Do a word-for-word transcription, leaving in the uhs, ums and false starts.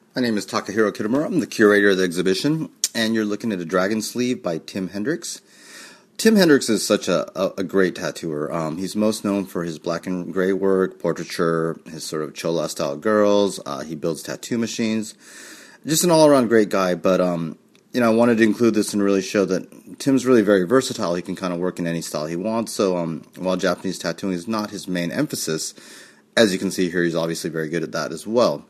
My name is Takahiro Kitamura. I'm the curator of the exhibition, and you're looking at a dragon sleeve by Tim Hendricks. Tim Hendricks is such a, a, a great tattooer. Um, he's most known for his black and gray work, portraiture, his sort of chola-style girls. Uh, he builds tattoo machines. Just an all-around great guy, but um, you know, I wanted to include this and really show that Tim's really very versatile. He can kind of work in any style he wants, so um, while Japanese tattooing is not his main emphasis, as you can see here, he's obviously very good at that as well.